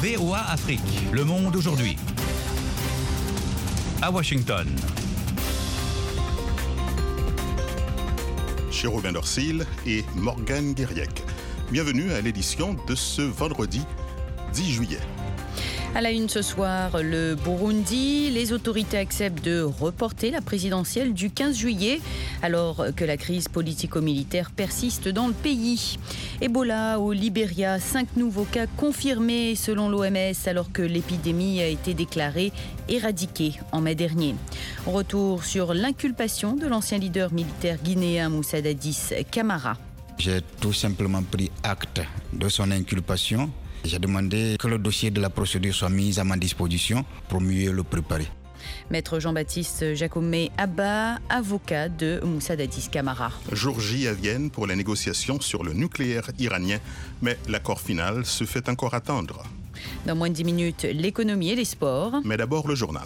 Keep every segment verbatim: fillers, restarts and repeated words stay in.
V O A Afrique, le monde aujourd'hui. À Washington. Chérovin Dorsil et Morgane Guériec. Bienvenue à l'édition de ce vendredi dix juillet. À la une ce soir, le Burundi. Les autorités acceptent de reporter la présidentielle du quinze juillet, alors que la crise politico-militaire persiste dans le pays. Ebola au Libéria, cinq nouveaux cas confirmés selon l'O M S, alors que l'épidémie a été déclarée éradiquée en mai dernier. Retour sur l'inculpation de l'ancien leader militaire guinéen Moussa Dadis Camara. J'ai tout simplement pris acte de son inculpation. J'ai demandé que le dossier de la procédure soit mis à ma disposition pour mieux le préparer. Maître Jean-Baptiste Jacomé Abba, avocat de Moussa Dadis Camara. Jour J à Vienne pour la négociation sur le nucléaire iranien, mais l'accord final se fait encore attendre. Dans moins de dix minutes, l'économie et les sports. Mais d'abord le journal.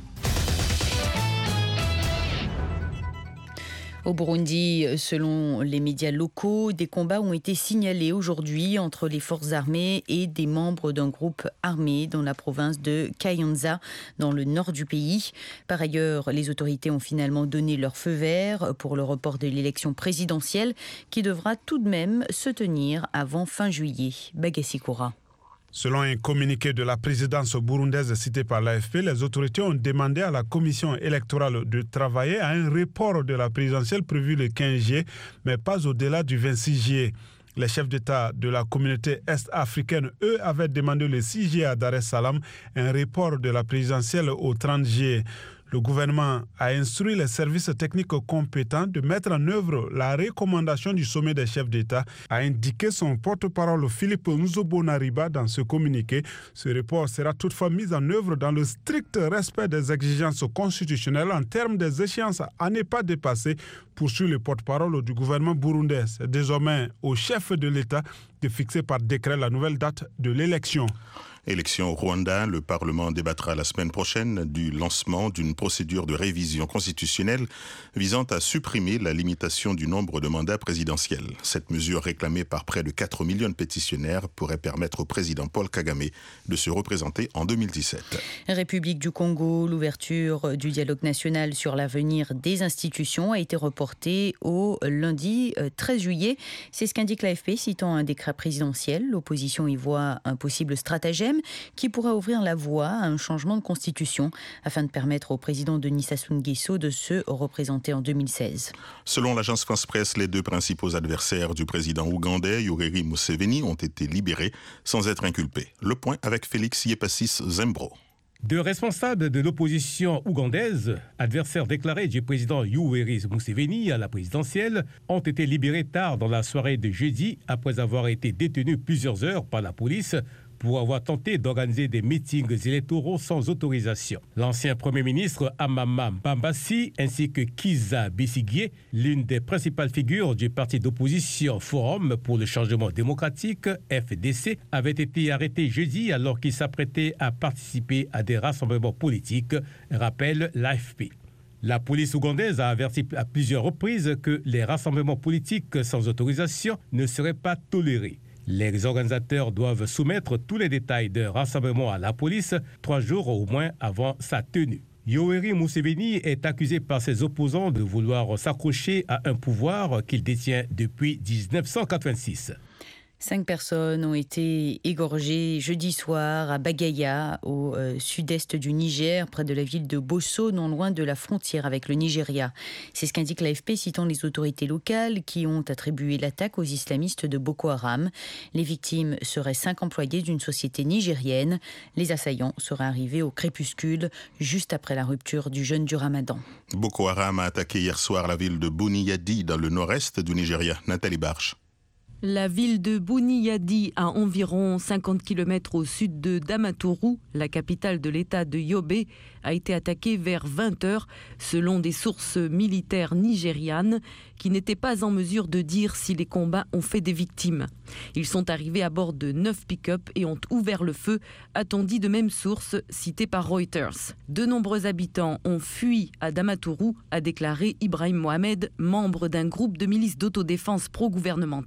Au Burundi, selon les médias locaux, des combats ont été signalés aujourd'hui entre les forces armées et des membres d'un groupe armé dans la province de Kayanza, dans le nord du pays. Par ailleurs, les autorités ont finalement donné leur feu vert pour le report de l'élection présidentielle qui devra tout de même se tenir avant fin juillet. Bagassi Koura. Selon un communiqué de la présidence burundaise cité par l'A F P, les autorités ont demandé à la commission électorale de travailler à un report de la présidentielle prévue le quinze juillet, mais pas au-delà du vingt-six juillet. Les chefs d'État de la communauté est-africaine, eux, avaient demandé le six juillet à Dar es Salaam un report de la présidentielle au trente juillet. Le gouvernement a instruit les services techniques compétents de mettre en œuvre la recommandation du sommet des chefs d'État, a indiqué son porte-parole Philippe Nzobonariba dans ce communiqué. Ce report sera toutefois mis en œuvre dans le strict respect des exigences constitutionnelles en termes des échéances à ne pas dépasser, poursuit le porte-parole du gouvernement burundais. C'est désormais au chef de l'État de fixer par décret la nouvelle date de l'élection. Élection au Rwanda, le Parlement débattra la semaine prochaine du lancement d'une procédure de révision constitutionnelle visant à supprimer la limitation du nombre de mandats présidentiels. Cette mesure réclamée par près de quatre millions de pétitionnaires pourrait permettre au président Paul Kagame de se représenter en deux mille dix-sept. République du Congo, l'ouverture du dialogue national sur l'avenir des institutions a été reportée au lundi treize juillet. C'est ce qu'indique l'A F P citant un décret présidentiel. L'opposition y voit un possible stratagème qui pourra ouvrir la voie à un changement de constitution afin de permettre au président Denis Sassou Nguesso de se représenter en deux mille seize. Selon l'agence France-Presse, les deux principaux adversaires du président ougandais, Yoweri Museveni, ont été libérés sans être inculpés. Le point avec Félix Yepassis Zembro. Deux responsables de l'opposition ougandaise, adversaires déclarés du président Yoweri Museveni à la présidentielle, ont été libérés tard dans la soirée de jeudi après avoir été détenus plusieurs heures par la police pour avoir tenté d'organiser des meetings électoraux sans autorisation. L'ancien Premier ministre Amama Mbambasi ainsi que Kiza Besigye, l'une des principales figures du parti d'opposition Forum pour le changement démocratique, F D C, avaient été arrêtés jeudi alors qu'ils s'apprêtaient à participer à des rassemblements politiques, rappelle l'A F P. La police ougandaise a averti à plusieurs reprises que les rassemblements politiques sans autorisation ne seraient pas tolérés. Les organisateurs doivent soumettre tous les détails de rassemblement à la police trois jours au moins avant sa tenue. Yoweri Museveni est accusé par ses opposants de vouloir s'accrocher à un pouvoir qu'il détient depuis dix-neuf cent quatre-vingt-six. Cinq personnes ont été égorgées jeudi soir à Bagaya, au euh, sud-est du Niger, près de la ville de Bosso, non loin de la frontière avec le Nigeria. C'est ce qu'indique l'A F P, citant les autorités locales qui ont attribué l'attaque aux islamistes de Boko Haram. Les victimes seraient cinq employés d'une société nigérienne. Les assaillants seraient arrivés au crépuscule, juste après la rupture du jeûne du Ramadan. Boko Haram a attaqué hier soir la ville de Buniyadi, dans le nord-est du Nigeria. Nathalie Barge. La ville de Buniyadi, à environ cinquante kilomètres au sud de Damaturu, la capitale de l'État de Yobe, a été attaquée vers vingt heures, selon des sources militaires nigérianes qui n'étaient pas en mesure de dire si les combats ont fait des victimes. Ils sont arrivés à bord de neuf pick-up et ont ouvert le feu, a-t-on dit de même source citée par Reuters. De nombreux habitants ont fui à Damaturu, a déclaré Ibrahim Mohamed, membre d'un groupe de milices d'autodéfense pro-gouvernementale,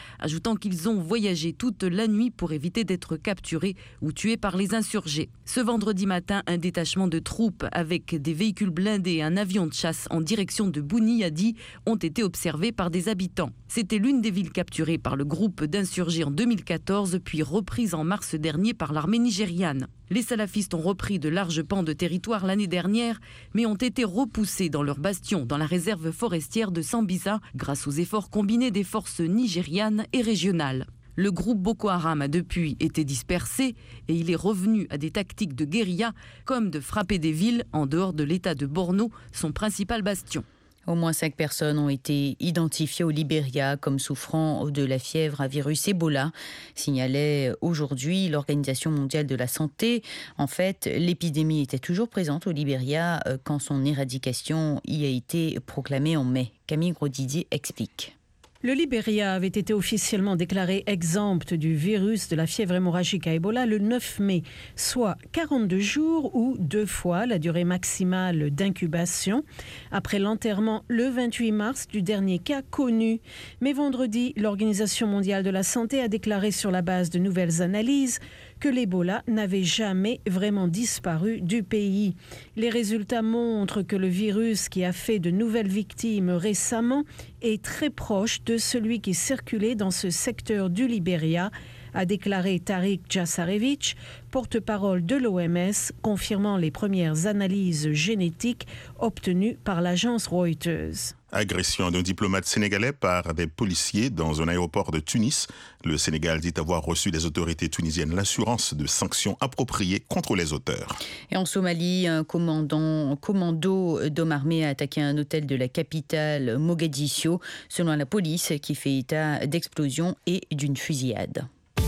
ajoutant qu'ils ont voyagé toute la nuit pour éviter d'être capturés ou tués par les insurgés. Ce vendredi matin, un détachement de troupes avec des véhicules blindés et un avion de chasse en direction de Bouniyadi ont été observés par des habitants. C'était l'une des villes capturées par le groupe d'insurgés en deux mille quatorze, puis reprise en mars dernier par l'armée nigériane. Les salafistes ont repris de larges pans de territoire l'année dernière, mais ont été repoussés dans leur bastion dans la réserve forestière de Sambisa grâce aux efforts combinés des forces nigérianes et régionales. Le groupe Boko Haram a depuis été dispersé et il est revenu à des tactiques de guérilla comme de frapper des villes en dehors de l'état de Borno, son principal bastion. Au moins cinq personnes ont été identifiées au Libéria comme souffrant de la fièvre à virus Ebola, signalait aujourd'hui l'Organisation mondiale de la santé. En fait, l'épidémie était toujours présente au Libéria quand son éradication y a été proclamée en mai. Camille Grosdidier explique. Le Libéria avait été officiellement déclaré exempt du virus de la fièvre hémorragique à Ebola le neuf mai, soit quarante-deux jours ou deux fois la durée maximale d'incubation, après l'enterrement le vingt-huit mars du dernier cas connu. Mais vendredi, l'Organisation mondiale de la santé a déclaré sur la base de nouvelles analyses que l'Ebola n'avait jamais vraiment disparu du pays. Les résultats montrent que le virus qui a fait de nouvelles victimes récemment est très proche de celui qui circulait dans ce secteur du Libéria, a déclaré Tariq Jasarevich, porte-parole de l'O M S, confirmant les premières analyses génétiques obtenues par l'agence Reuters. Agression d'un diplomate sénégalais par des policiers dans un aéroport de Tunis. Le Sénégal dit avoir reçu des autorités tunisiennes l'assurance de sanctions appropriées contre les auteurs. Et en Somalie, un commandant, commando d'hommes armés a attaqué un hôtel de la capitale Mogadiscio, selon la police, qui fait état d'explosion et d'une fusillade.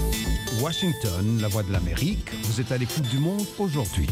Washington, la voix de l'Amérique, vous êtes à l'écoute du monde aujourd'hui.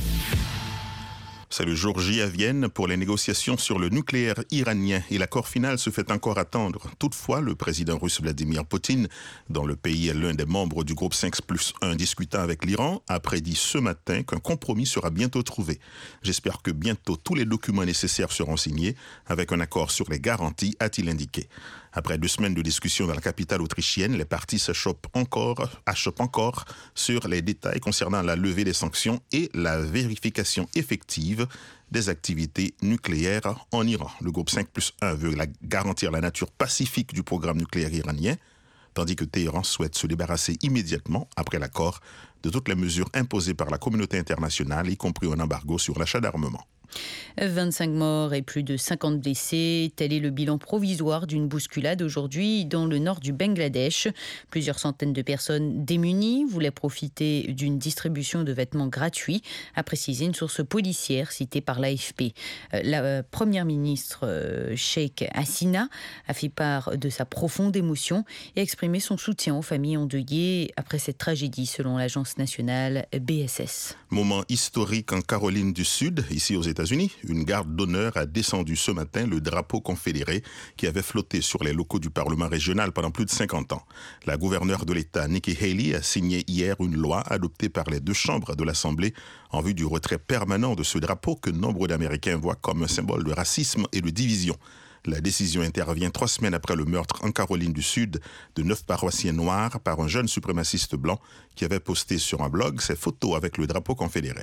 C'est le jour J à Vienne pour les négociations sur le nucléaire iranien et l'accord final se fait encore attendre. Toutefois, le président russe Vladimir Poutine, dont le pays est l'un des membres du groupe cinq plus un discutant avec l'Iran, a prédit ce matin qu'un compromis sera bientôt trouvé. J'espère que bientôt tous les documents nécessaires seront signés avec un accord sur les garanties, a-t-il indiqué. Après deux semaines de discussion dans la capitale autrichienne, les parties s'achoppent encore, achoppent encore sur les détails concernant la levée des sanctions et la vérification effective des activités nucléaires en Iran. Le groupe cinq plus un veut la, garantir la nature pacifique du programme nucléaire iranien, tandis que Téhéran souhaite se débarrasser immédiatement, après l'accord, de toutes les mesures imposées par la communauté internationale, y compris un embargo sur l'achat d'armement. vingt-cinq morts et plus de cinquante blessés. Tel est le bilan provisoire d'une bousculade aujourd'hui dans le nord du Bangladesh. Plusieurs centaines de personnes démunies voulaient profiter d'une distribution de vêtements gratuits, a précisé une source policière citée par l'A F P. La première ministre Sheikh Hasina a fait part de sa profonde émotion et a exprimé son soutien aux familles endeuillées après cette tragédie, selon l'agence nationale B S S. Moment historique en Caroline du Sud, ici aux États-Unis. Une garde d'honneur a descendu ce matin le drapeau confédéré qui avait flotté sur les locaux du Parlement régional pendant plus de cinquante ans. La gouverneure de l'État, Nikki Haley, a signé hier une loi adoptée par les deux chambres de l'Assemblée en vue du retrait permanent de ce drapeau que nombre d'Américains voient comme un symbole de racisme et de division. La décision intervient trois semaines après le meurtre en Caroline du Sud de neuf paroissiens noirs par un jeune suprémaciste blanc qui avait posté sur un blog ses photos avec le drapeau confédéré.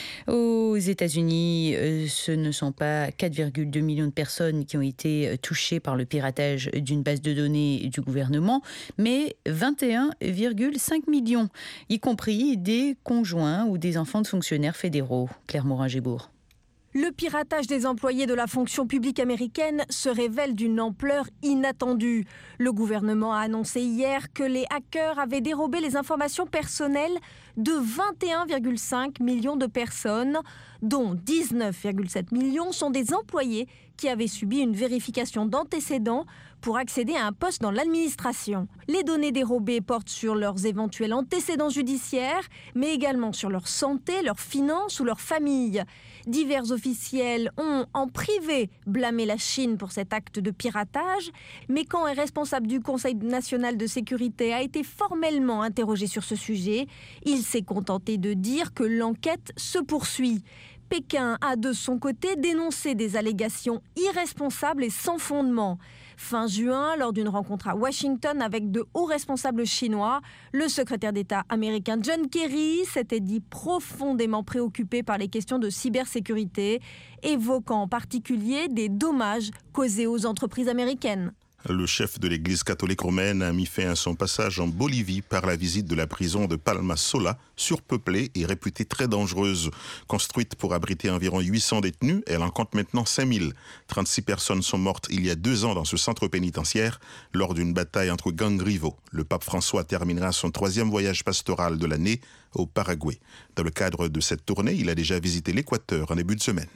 Aux États-Unis, ce ne sont pas quatre virgule deux millions de personnes qui ont été touchées par le piratage d'une base de données du gouvernement, mais vingt et un virgule cinq millions, y compris des conjoints ou des enfants de fonctionnaires fédéraux. Claire Morin-Gébourg. Le piratage des employés de la fonction publique américaine se révèle d'une ampleur inattendue. Le gouvernement a annoncé hier que les hackers avaient dérobé les informations personnelles de vingt et un virgule cinq millions de personnes, dont dix-neuf virgule sept millions sont des employés qui avaient subi une vérification d'antécédents pour accéder à un poste dans l'administration. Les données dérobées portent sur leurs éventuels antécédents judiciaires, mais également sur leur santé, leurs finances ou leur famille. Divers officiels ont, en privé, blâmé la Chine pour cet acte de piratage, mais quand un responsable du Conseil national de sécurité a été formellement interrogé sur ce sujet, il s'est contenté de dire que l'enquête se poursuit. Pékin a de son côté dénoncé des allégations irresponsables et sans fondement. fin juin lors d'une rencontre à Washington avec de hauts responsables chinois. Le secrétaire d'État américain John Kerry s'était dit profondément préoccupé par les questions de cybersécurité, évoquant en particulier des dommages causés aux entreprises américaines. Le chef de l'église catholique romaine a mis fin à son passage en Bolivie par la visite de la prison de Palma Sola, surpeuplée et réputée très dangereuse. Construite pour abriter environ huit cents détenus, elle en compte maintenant cinq mille. trente-six personnes sont mortes il y a deux ans dans ce centre pénitentiaire lors d'une bataille entre gangs rivaux. Le pape François terminera son troisième voyage pastoral de l'année au Paraguay. Dans le cadre de cette tournée, il a déjà visité l'Équateur en début de semaine.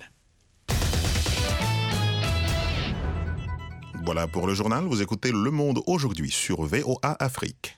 Voilà pour le journal. Vous écoutez Le Monde aujourd'hui sur V O A Afrique.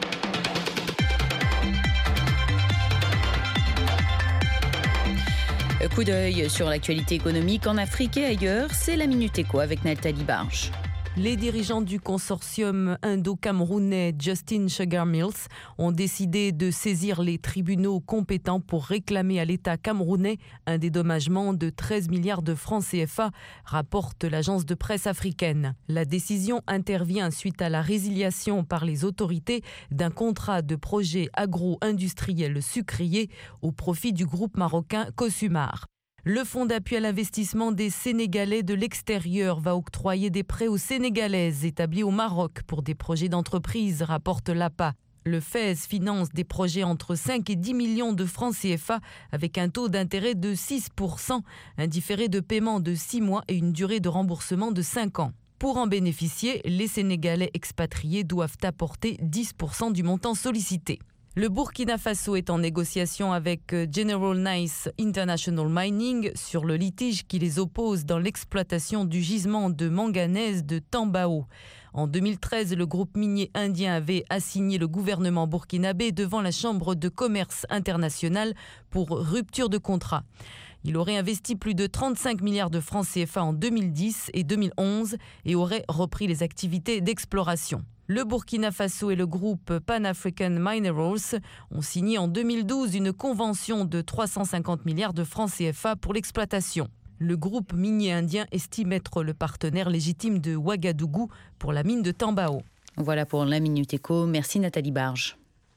Coup d'œil sur l'actualité économique en Afrique et ailleurs, c'est la Minute Éco avec Nathalie Barge. Les dirigeants du consortium indo-camerounais Justin Sugar Mills ont décidé de saisir les tribunaux compétents pour réclamer à l'État camerounais un dédommagement de treize milliards de francs C F A, rapporte l'agence de presse africaine. La décision intervient suite à la résiliation par les autorités d'un contrat de projet agro-industriel sucrier au profit du groupe marocain Cosumar. Le fonds d'appui à l'investissement des Sénégalais de l'extérieur va octroyer des prêts aux Sénégalaises établis au Maroc pour des projets d'entreprise, rapporte l'A P A. Le F E S finance des projets entre cinq et dix millions de francs C F A avec un taux d'intérêt de six pour cent, un différé de paiement de six mois et une durée de remboursement de cinq ans. Pour en bénéficier, les Sénégalais expatriés doivent apporter dix pour cent du montant sollicité. Le Burkina Faso est en négociation avec General Nice International Mining sur le litige qui les oppose dans l'exploitation du gisement de manganèse de Tambao. En deux mille treize, le groupe minier indien avait assigné le gouvernement burkinabé devant la Chambre de commerce internationale pour rupture de contrat. Il aurait investi plus de trente-cinq milliards de francs C F A en deux mille dix et deux mille onze et aurait repris les activités d'exploration. Le Burkina Faso et le groupe Pan African Minerals ont signé en deux mille douze une convention de trois cent cinquante milliards de francs C F A pour l'exploitation. Le groupe minier indien estime être le partenaire légitime de Ouagadougou pour la mine de Tambao. Voilà pour la Minute Éco. Merci Nathalie Barge.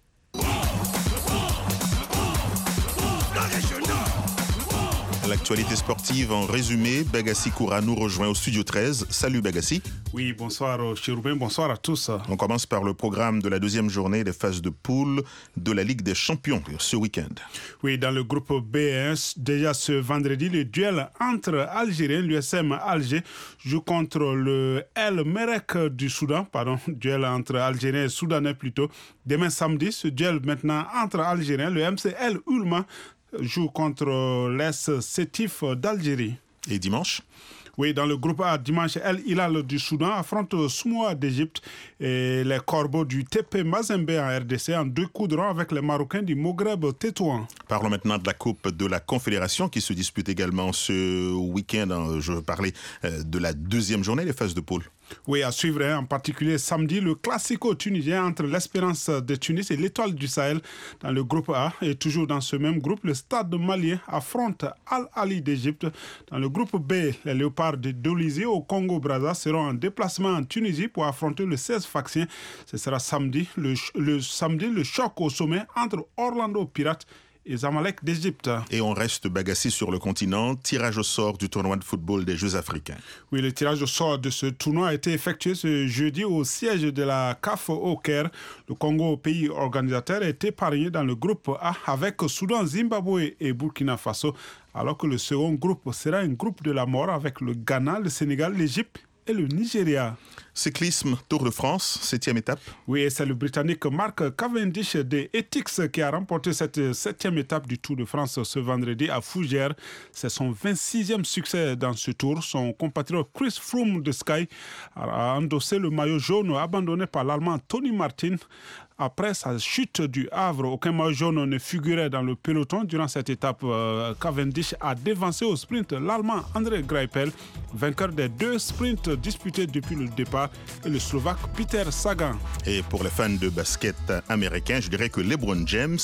L'actualité sportive en résumé, Bagassi Koura nous rejoint au studio treize. Salut Bagassi. Oui, bonsoir Chérubin, bonsoir à tous. On commence par le programme de la deuxième journée des phases de poule de la Ligue des Champions ce week-end. Oui, dans le groupe B un, déjà ce vendredi, le duel entre Algériens, l'U S M Alger joue contre le El Merreikh du Soudan, pardon, duel entre Algériens et Soudanais plutôt. Demain samedi, ce duel maintenant entre Algériens, le M C L Ulma joue contre l'A S Sétif d'Algérie. Et dimanche ? Oui, dans le groupe A, dimanche, El Hilal du Soudan affronte Soumoua d'Égypte et les Corbeaux du T P Mazembe en R D C en deux coups de rang avec les Marocains du Maghreb Tétouan. Parlons maintenant de la Coupe de la Confédération qui se dispute également ce week-end. Je veux parler de la deuxième journée des phases de poule. Oui, à suivre, hein, en particulier samedi, le classico tunisien entre l'Espérance de Tunis et l'Étoile du Sahel dans le groupe A. Et toujours dans ce même groupe, le Stade malien affronte Al-Ali d'Égypte. Dans le groupe B, les Léopards de Dolisie au Congo-Brazza seront en déplacement en Tunisie pour affronter le seize Faxien. Ce sera samedi le, le, samedi, le choc au sommet entre Orlando Pirates et Zamalek d'Égypte. Et on reste Bagassi sur le continent. Tirage au sort du tournoi de football des Jeux africains. Oui, le tirage au sort de ce tournoi a été effectué ce jeudi au siège de la C A F au Caire. Le Congo, pays organisateur, est épargné dans le groupe A avec Soudan, Zimbabwe et Burkina Faso, alors que le second groupe sera un groupe de la mort avec le Ghana, le Sénégal, l'Égypte et le Nigeria. Cyclisme, Tour de France, septième étape. Oui, et c'est le Britannique Mark Cavendish des Ethics qui a remporté cette septième étape du Tour de France ce vendredi à Fougères. C'est son vingt-sixième succès dans ce tour. Son compatriote Chris Froome de Sky a endossé le maillot jaune abandonné par l'Allemand Tony Martin. Après sa chute du Havre, aucun maillot jaune ne figurait dans le peloton. Durant cette étape, euh, Cavendish a dévancé au sprint l'Allemand André Greipel, vainqueur des deux sprints disputés depuis le départ, et le Slovaque Peter Sagan. Et pour les fans de basket américain, je dirais que LeBron James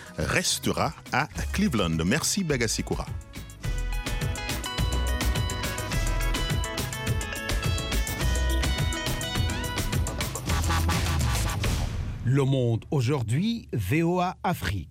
restera à Cleveland. Merci Bagassi Koura. Le Monde aujourd'hui, V O A Afrique.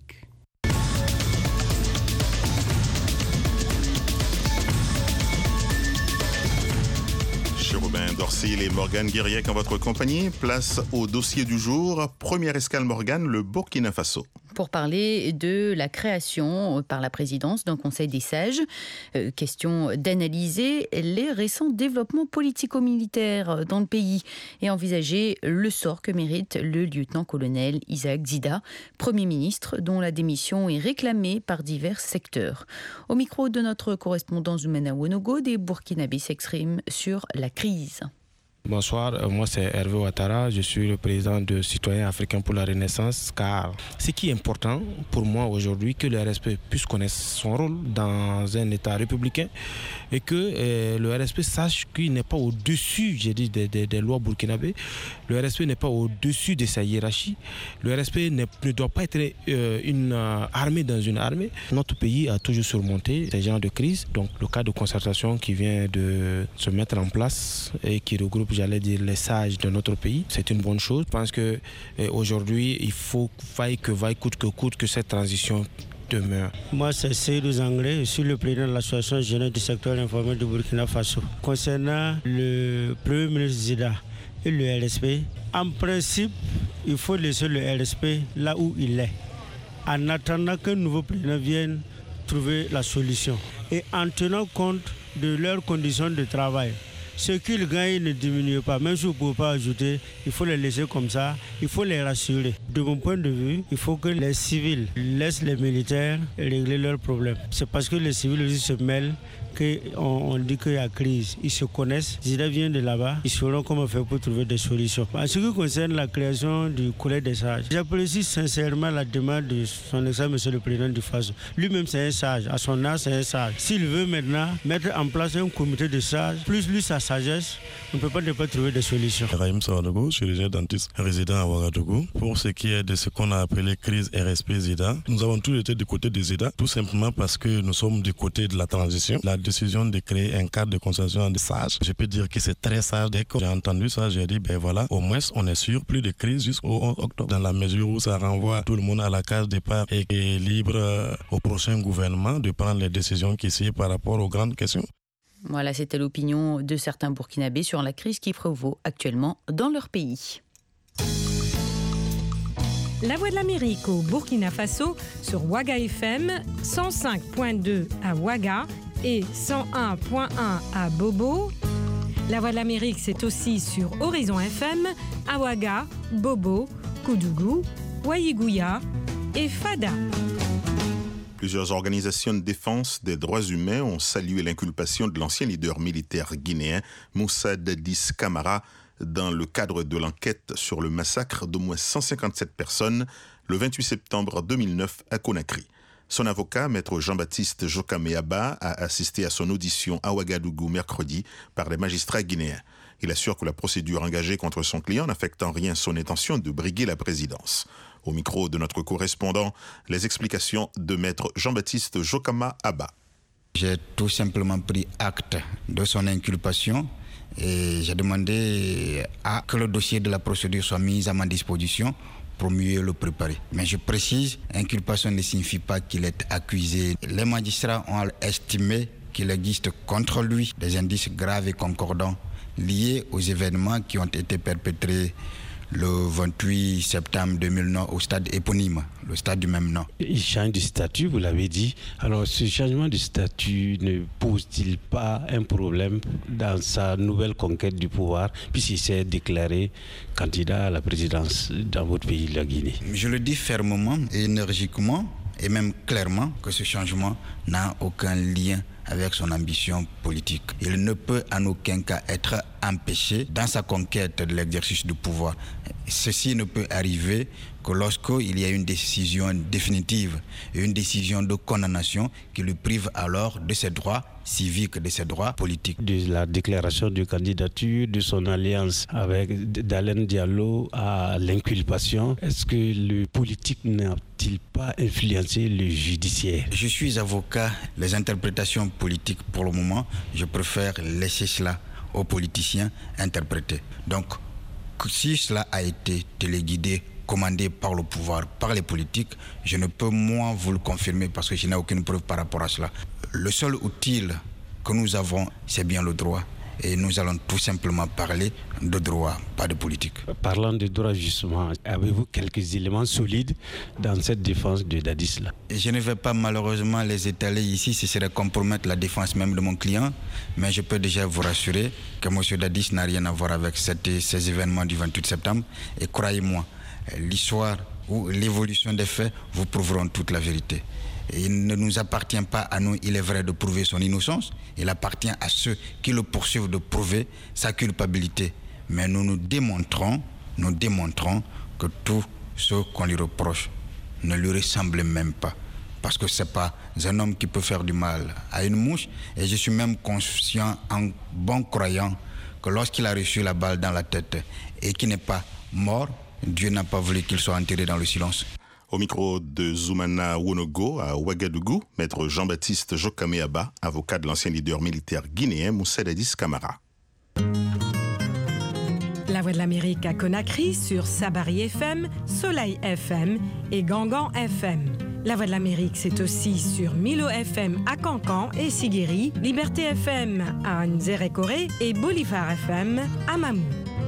Robin Dorcil et Morgane Guiriec en votre compagnie. Place au dossier du jour. Première escale, Morgane, le Burkina Faso. Pour parler de la création par la présidence d'un Conseil des sages. Euh, question d'analyser les récents développements politico-militaires dans le pays et envisager le sort que mérite le lieutenant-colonel Isaac Zida, Premier ministre dont la démission est réclamée par divers secteurs. Au micro de notre correspondant Zoumana Wonogo, des Burkinabés s'expriment sur la crise. Bonsoir, moi c'est Hervé Ouattara, je suis le président de Citoyens Africains pour la Renaissance, car ce qui est important pour moi aujourd'hui, que le R S P puisse connaître son rôle dans un État républicain et que euh, le R S P sache qu'il n'est pas au-dessus, j'ai dit, des, des, des lois burkinabées, le R S P n'est pas au-dessus de sa hiérarchie, le R S P ne, ne doit pas être euh, une euh, armée dans une armée. Notre pays a toujours surmonté ces genres de crise, donc le cas de concertation qui vient de se mettre en place et qui regroupe, j'allais dire, les sages de notre pays, c'est une bonne chose. Je pense qu'aujourd'hui, il faut, vaille que vaille, coûte que coûte, que cette transition demeure. Moi, c'est Seydou Zangré, je suis le président de l'association jeunesse du secteur informel du Burkina Faso. Concernant le Premier ministre Zida et le R S P, en principe, il faut laisser le R S P là où il est, en attendant qu'un nouveau président vienne trouver la solution et en tenant compte de leurs conditions de travail. Ce qu'ils gagnent ne diminue pas, même si vous ne pouvez pas ajouter, il faut les laisser comme ça, il faut les rassurer. De mon point de vue, il faut que les civils laissent les militaires régler leurs problèmes. C'est parce que les civils aussi se mêlent qu'on on dit qu'il y a crise. Ils se connaissent, Zida vient de là-bas, ils sauront comment faire pour trouver des solutions. En ce qui concerne la création du collège des sages, j'apprécie sincèrement la demande de son excellence, monsieur le président du Faso. Lui-même c'est un sage, à son âge c'est un sage. S'il veut maintenant mettre en place un comité de sages, plus lui sa sagesse, on ne peut pas ne pas trouver des solutions. Raïm Sawadogo, chirurgien dentiste résident à Ouagadougou. Pour ce qui est de ce qu'on a appelé crise R S P Zida, nous avons tous été du côté de Zida, tout simplement parce que nous sommes du côté de la transition. La décision de créer un cadre de concertation de sages, je peux dire que c'est très sage. Dès que j'ai entendu ça, j'ai dit, ben voilà, au moins on est sûr, plus de crise jusqu'au onze octobre. Dans la mesure où ça renvoie tout le monde à la case départ et est libre au prochain gouvernement de prendre les décisions qui s'y par rapport aux grandes questions. Voilà, c'était l'opinion de certains Burkinabés sur la crise qui prévaut actuellement dans leur pays. La Voix de l'Amérique au Burkina Faso sur Ouaga F M, cent cinq virgule deux à Ouaga et cent un virgule un à Bobo. La Voix de l'Amérique, c'est aussi sur Horizon F M, à Ouaga, Bobo, Koudougou, Ouaïgouya et Fada. Plusieurs organisations de défense des droits humains ont salué l'inculpation de l'ancien leader militaire guinéen Moussa Dadis Camara dans le cadre de l'enquête sur le massacre d'au moins cent cinquante-sept personnes le vingt-huit septembre deux mille neuf à Conakry. Son avocat, maître Jean-Baptiste Jokame Aba, a assisté à son audition à Ouagadougou mercredi par les magistrats guinéens. Il assure que la procédure engagée contre son client n'affecte en rien son intention de briguer la présidence. Au micro de notre correspondant, les explications de maître Jean-Baptiste Jokama Aba. J'ai tout simplement pris acte de son inculpation et j'ai demandé à que le dossier de la procédure soit mis à ma disposition pour mieux le préparer. Mais je précise, inculpation ne signifie pas qu'il est accusé. Les magistrats ont estimé qu'il existe contre lui des indices graves et concordants liés aux événements qui ont été perpétrés le vingt-huit septembre deux mille neuf au stade éponyme, le stade du même nom. Il change de statut, vous l'avez dit. Alors ce changement de statut ne pose-t-il pas un problème dans sa nouvelle conquête du pouvoir, puisqu'il s'est déclaré candidat à la présidence dans votre pays, la Guinée? Je le dis fermement et énergiquement et même clairement que ce changement n'a aucun lien avec son ambition politique. Il ne peut en aucun cas être empêché dans sa conquête de l'exercice du pouvoir. Ceci ne peut arriver que lorsqu'il y a une décision définitive et une décision de condamnation qui le prive alors de ses droits civiques, de ses droits politiques. De la déclaration de candidature, de son alliance avec Dalen Diallo à l'inculpation, est-ce que le politique n'a-t-il pas influencé le judiciaire? Je suis avocat. Les interprétations politiques, pour le moment, je préfère laisser cela aux politiciens interpréter. Donc, si cela a été téléguidé commandé par le pouvoir, par les politiques, je ne peux moi vous le confirmer parce que je n'ai aucune preuve par rapport à cela. Le seul outil que nous avons, c'est bien le droit. Et nous allons tout simplement parler de droit, pas de politique. Parlant de droit justement, avez-vous quelques éléments solides dans cette défense de Dadis là? Je ne vais pas malheureusement les étaler ici, ce serait compromettre la défense même de mon client, mais je peux déjà vous rassurer que M. Dadis n'a rien à voir avec cette, ces événements du vingt-huit septembre. Et croyez-moi, l'histoire ou l'évolution des faits vous prouveront toute la vérité. Et il ne nous appartient pas à nous, il est vrai, de prouver son innocence. Il appartient à ceux qui le poursuivent de prouver sa culpabilité. Mais nous nous démontrons, nous démontrons que tout ce qu'on lui reproche ne lui ressemble même pas. Parce que ce n'est pas un homme qui peut faire du mal à une mouche. Et je suis même conscient, en bon croyant, que lorsqu'il a reçu la balle dans la tête et qu'il n'est pas mort, Dieu n'a pas voulu qu'il soit enterré dans le silence. Au micro de Zoumana Wonogo à Ouagadougou, maître Jean-Baptiste Jokameaba, avocat de l'ancien leader militaire guinéen Moussa Dadis Camara. La Voix de l'Amérique à Conakry sur Sabari F M, Soleil F M et Gangan F M. La Voix de l'Amérique, c'est aussi sur Milo F M à Cancan et Siguiri, Liberté F M à Nzérékoré et Bolivar F M à Mamou.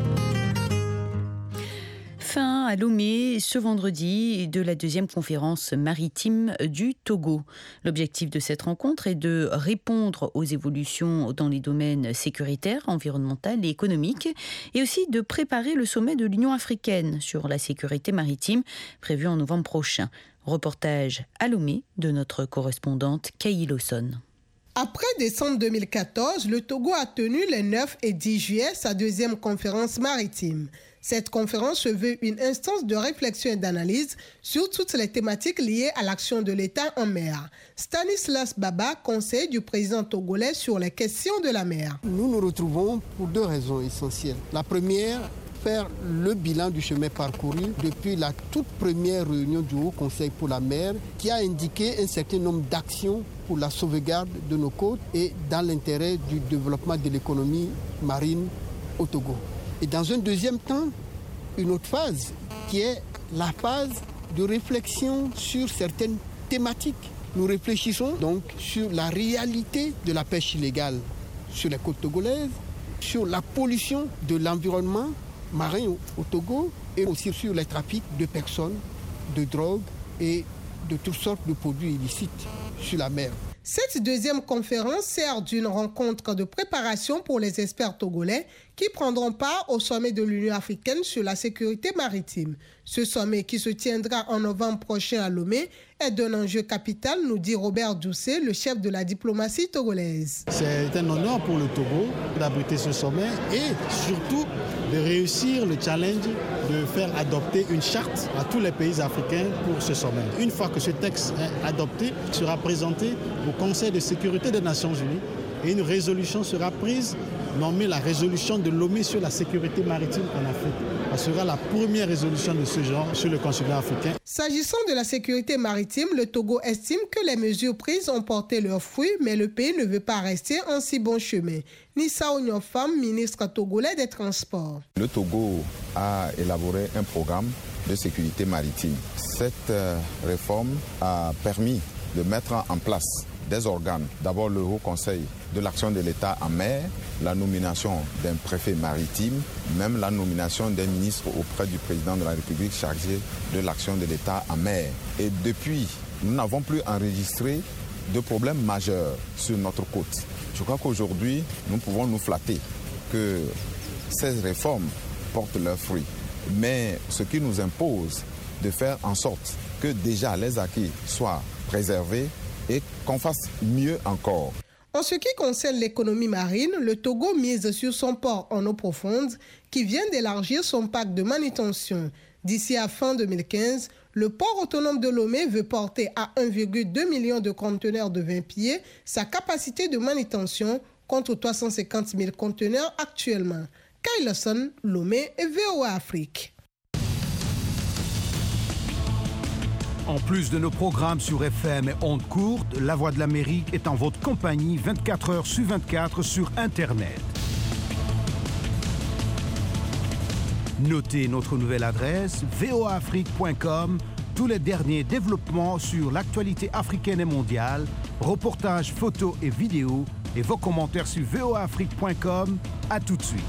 Fin à Lomé ce vendredi de la deuxième conférence maritime du Togo. L'objectif de cette rencontre est de répondre aux évolutions dans les domaines sécuritaires, environnementaux et économiques et aussi de préparer le sommet de l'Union africaine sur la sécurité maritime prévu en novembre prochain. Reportage à Lomé de notre correspondante Kayi Lawson. Après décembre deux mille quatorze, le Togo a tenu les neuf et dix juillet sa deuxième conférence maritime. Cette conférence se veut une instance de réflexion et d'analyse sur toutes les thématiques liées à l'action de l'État en mer. Stanislas Baba, conseiller du président togolais sur les questions de la mer. Nous nous retrouvons pour deux raisons essentielles. La première, faire le bilan du chemin parcouru depuis la toute première réunion du Haut Conseil pour la mer qui a indiqué un certain nombre d'actions pour la sauvegarde de nos côtes et dans l'intérêt du développement de l'économie marine au Togo. Et dans un deuxième temps, une autre phase qui est la phase de réflexion sur certaines thématiques. Nous réfléchissons donc sur la réalité de la pêche illégale sur les côtes togolaises, sur la pollution de l'environnement marin au, au Togo et aussi sur les trafics de personnes, de drogue et de toutes sortes de produits illicites sur la mer. Cette deuxième conférence sert d'une rencontre de préparation pour les experts togolais qui prendront part au sommet de l'Union africaine sur la sécurité maritime. Ce sommet qui se tiendra en novembre prochain à Lomé est d'un enjeu capital, nous dit Robert Doucet, le chef de la diplomatie togolaise. C'est un honneur pour le Togo d'abriter ce sommet et surtout de réussir le challenge de faire adopter une charte à tous les pays africains pour ce sommet. Une fois que ce texte est adopté, il sera présenté au Conseil de sécurité des Nations Unies et une résolution sera prise, nommée la résolution de Lomé sur la sécurité maritime en Afrique. Ce sera la première résolution de ce genre sur le continent africain. S'agissant de la sécurité maritime, le Togo estime que les mesures prises ont porté leurs fruits, mais le pays ne veut pas rester en si bon chemin. Nissa Ognofam, ministre togolais des Transports. Le Togo a élaboré un programme de sécurité maritime. Cette réforme a permis de mettre en place des organes. D'abord le Haut Conseil de l'action de l'État en mer, la nomination d'un préfet maritime, même la nomination d'un ministre auprès du président de la République chargé de l'action de l'État en mer. Et depuis, nous n'avons plus enregistré de problèmes majeurs sur notre côte. Je crois qu'aujourd'hui, nous pouvons nous flatter que ces réformes portent leurs fruits. Mais ce qui nous impose de faire en sorte que déjà les acquis soient préservés et qu'on fasse mieux encore. En ce qui concerne l'économie marine, le Togo mise sur son port en eau profonde qui vient d'élargir son parc de manutention. D'ici à fin deux mille quinze, le port autonome de Lomé veut porter à un virgule deux million de conteneurs de vingt pieds sa capacité de manutention contre trois cent cinquante mille conteneurs actuellement. Kayi Lawson, Lomé et V O A Afrique. En plus de nos programmes sur F M et ondes courtes, La Voix de l'Amérique est en votre compagnie vingt-quatre heures sur vingt-quatre sur Internet. Notez notre nouvelle adresse v o a afrique point com. Tous les derniers développements sur l'actualité africaine et mondiale, reportages, photos et vidéos, et vos commentaires sur v o a afrique point com. À tout de suite.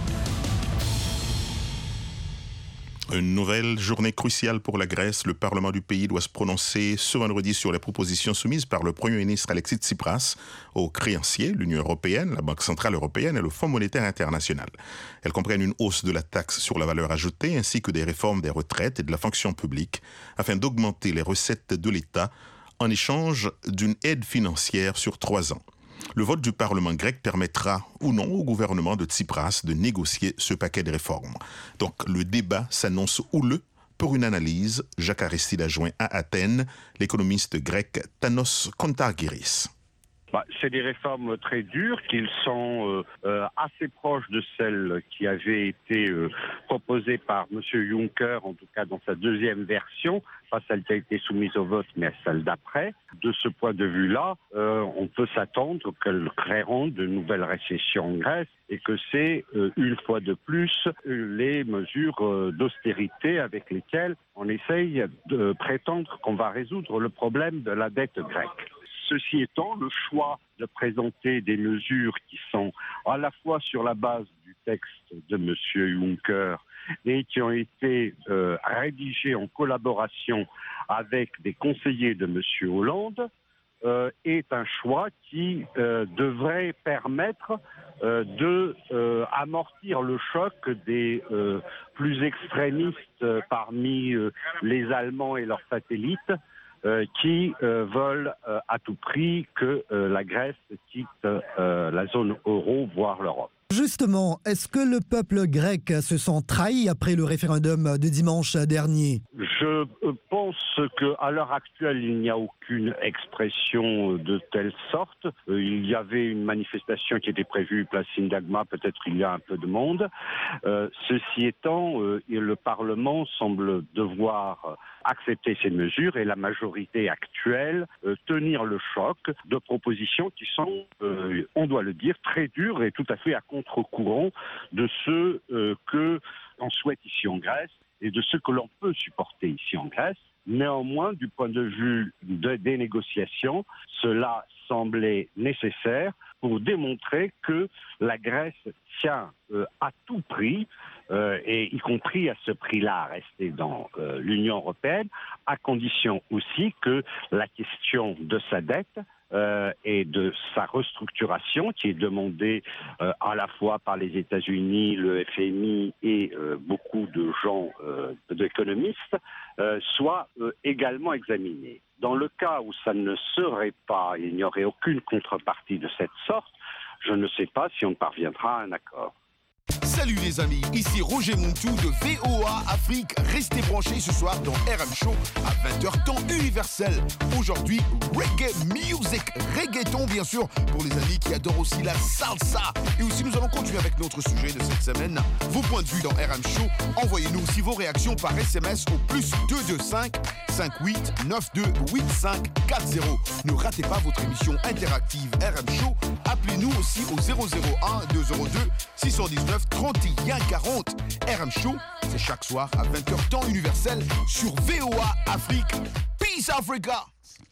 Une nouvelle journée cruciale pour la Grèce. Le Parlement du pays doit se prononcer ce vendredi sur les propositions soumises par le Premier ministre Alexis Tsipras aux créanciers, l'Union européenne, la Banque centrale européenne et le Fonds monétaire international. Elles comprennent une hausse de la taxe sur la valeur ajoutée ainsi que des réformes des retraites et de la fonction publique afin d'augmenter les recettes de l'État en échange d'une aide financière sur trois ans. Le vote du Parlement grec permettra ou non au gouvernement de Tsipras de négocier ce paquet de réformes. Donc le débat s'annonce houleux. Pour une analyse, Jacques Aristide a joint à Athènes l'économiste grec Thanos Kontargiris. Bah, c'est des réformes très dures qui sont euh, euh, assez proches de celles qui avaient été euh, proposées par M. Juncker, en tout cas dans sa deuxième version, pas celle qui a été soumise au vote, mais celle d'après. De ce point de vue-là, euh, on peut s'attendre qu'elles créeront de nouvelles récessions en Grèce et que c'est, euh, une fois de plus, les mesures euh, d'austérité avec lesquelles on essaye de prétendre qu'on va résoudre le problème de la dette grecque. Ceci étant, le choix de présenter des mesures qui sont à la fois sur la base du texte de M. Juncker et qui ont été euh, rédigées en collaboration avec des conseillers de M. Hollande euh, est un choix qui euh, devrait permettre euh, de euh, amortir le choc des euh, plus extrémistes euh, parmi euh, les Allemands et leurs satellites. Euh, qui euh, veulent euh, à tout prix que euh, la Grèce quitte euh, la zone euro, voire l'Europe. Justement, est-ce que le peuple grec se sent trahi après le référendum de dimanche dernier ? Je pense qu'à l'heure actuelle, il n'y a aucune expression de telle sorte. Il y avait une manifestation qui était prévue place Syntagma, peut-être il y a un peu de monde. Euh, ceci étant, euh, le Parlement semble devoir accepter ces mesures et la majorité actuelle euh, tenir le choc de propositions qui sont, euh, on doit le dire, très dures et tout à fait à contre-courant de ce euh, que l'on souhaite ici en Grèce et de ce que l'on peut supporter ici en Grèce. Néanmoins, du point de vue de, des négociations, cela semblait nécessaire pour démontrer que la Grèce tient euh, à tout prix, euh, et y compris à ce prix-là, à rester dans euh, l'Union européenne, à condition aussi que la question de sa dette Euh, et de sa restructuration qui est demandée euh, à la fois par les États-Unis, le F M I et euh, beaucoup de gens, euh, d'économistes, euh, soit euh, également examinée. Dans le cas où ça ne serait pas, il n'y aurait aucune contrepartie de cette sorte, je ne sais pas si on parviendra à un accord. Salut les amis, ici Roger Montou de V O A Afrique. Restez branchés ce soir dans R M Show à vingt heures temps universel. Aujourd'hui, reggae music, reggaeton bien sûr, pour les amis qui adorent aussi la salsa. Et aussi nous allons continuer avec notre sujet de cette semaine, vos points de vue dans R M Show. Envoyez-nous aussi vos réactions par S M S au plus deux deux cinq, cinq huit neuf deux, huit cinq quatre zéro. Ne ratez pas votre émission interactive R M Show. Appelez-nous aussi au zéro zéro un, deux zéro deux, six un neuf, trente et un quarante. R M Show, c'est chaque soir à vingt heures temps universel sur V O A Afrique. Peace Africa!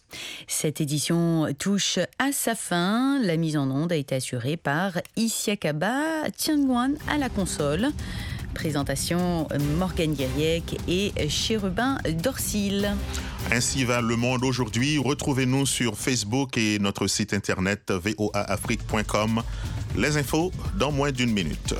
Cette édition touche à sa fin. La mise en onde a été assurée par Isiakaba Tiangwan à la console. Présentation Morgane Guériec et Chérubin Dorsil. Ainsi va le monde aujourd'hui. Retrouvez-nous sur Facebook et notre site internet v o a afrique point com. Les infos dans moins d'une minute.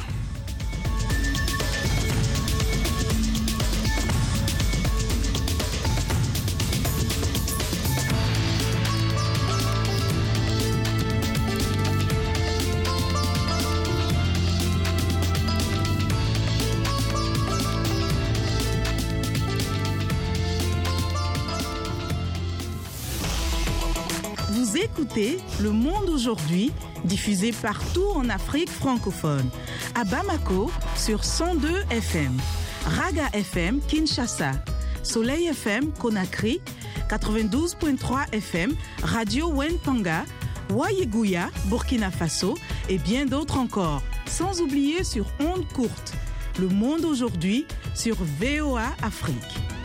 Vous écoutez Le Monde aujourd'hui, diffusé partout en Afrique francophone. À Bamako, sur cent deux F M. Raga F M, Kinshasa. Soleil F M, Conakry. quatre-vingt-douze virgule trois F M. Radio Wenpanga. Wayeguya, Burkina Faso. Et bien d'autres encore. Sans oublier sur ondes courtes. Le monde aujourd'hui sur V O A Afrique.